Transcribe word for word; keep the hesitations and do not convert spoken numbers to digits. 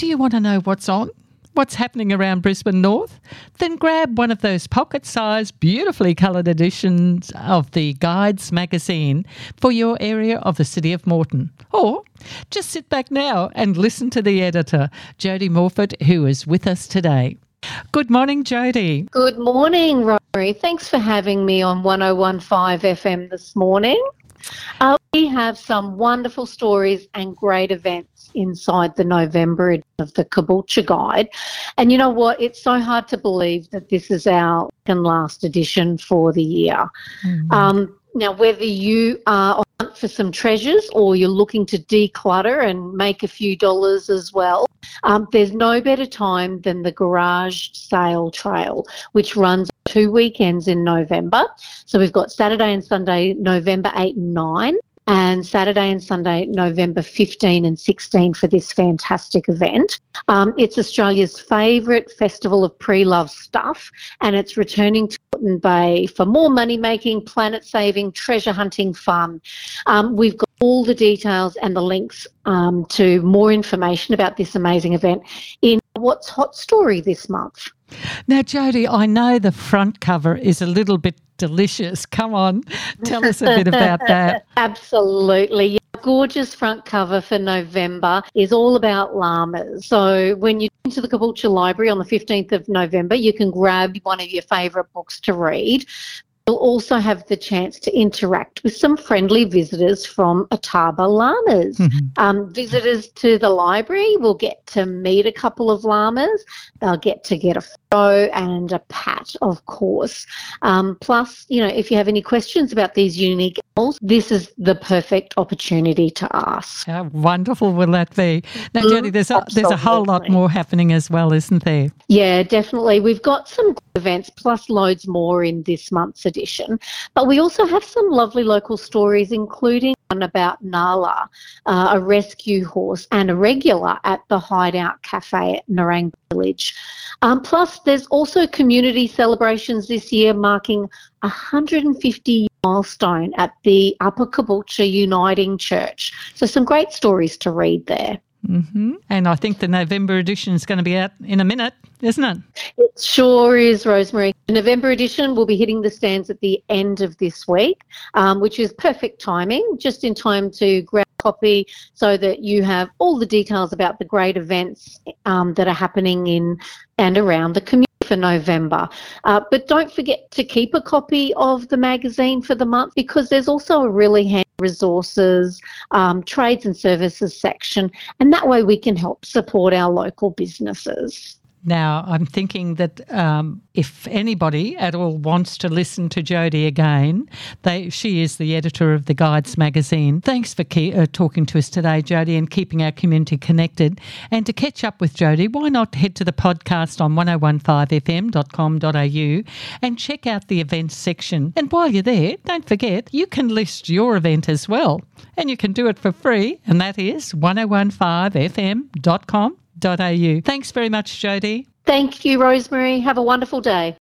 Do you want to know what's on? What's happening around Brisbane North? Then grab one of those pocket-sized, beautifully coloured editions of the Guides magazine for your area of the City of Moreton. Or just sit back now and listen to the editor, Jody Morford, who is with us today. Good morning, Jody. Good morning, Rory. Thanks for having me on one oh one point five F M this morning. Uh, we have some wonderful stories and great events inside the November edition of the Caboolture Guide. And you know what? It's so hard to believe that this is our second last edition for the year. Mm-hmm. Um, now, whether you are on hunt for some treasures or you're looking to declutter and make a few dollars as well, um, there's no better time than the Garage Sale Trail, which runs two weekends in November. So we've got Saturday and Sunday, November eighth and ninth, and Saturday and Sunday, November fifteenth and sixteenth for this fantastic event. Um, it's Australia's favourite festival of pre-loved stuff, and it's returning to Moreton Bay for more money-making, planet-saving, treasure hunting fun. Um, we've got all the details and the links um, to more information about this amazing event in What's Hot Story this month. Now, Jody, I know the front cover is a little bit delicious. Come on, tell us a bit about that. Absolutely. Yeah. Gorgeous front cover for November is all about llamas. So when you go to the Caboolture Library on the fifteenth of November, you can grab one of your favourite books to read. You'll also have the chance to interact with some friendly visitors from Ataba Llamas. Mm-hmm. Um, visitors to the library will get to meet a couple of llamas. They'll get to get a photo and a pat, of course. Um, plus, you know, if you have any questions about these unique animals, this is the perfect opportunity to ask. How wonderful will that be? Now, Jody, there's a, there's a whole lot more happening as well, isn't there? Yeah, definitely. We've got some events plus loads more in this month's edition. But we also have some lovely local stories, including one about Nala, uh, a rescue horse and a regular at the Hideout Cafe at Narang Village. Um, plus, there's also community celebrations this year marking a one hundred fifty year milestone at the Upper Caboolture Uniting Church. So some great stories to read there. Mm-hmm. And I think the November edition is going to be out in a minute, isn't it? It sure is, Rosemary. The November edition will be hitting the stands at the end of this week, um, which is perfect timing, just in time to grab a copy so that you have all the details about the great events um, that are happening in and around the community for November. Uh, but don't forget to keep a copy of the magazine for the month, because there's also a really handy resources, um, trades and services section, and that way we can help support our local businesses. Now, I'm thinking that um, if anybody at all wants to listen to Jody again, they, she is the editor of the Guides magazine. Thanks for ke- uh, talking to us today, Jody, and keeping our community connected. And to catch up with Jody, why not head to the podcast on ten fifteen f m dot com dot a u and check out the events section. And while you're there, don't forget, you can list your event as well. And you can do it for free, and that is ten fifteen f m dot com dot a u. Thanks very much, Jody. Thank you, Rosemary. Have a wonderful day.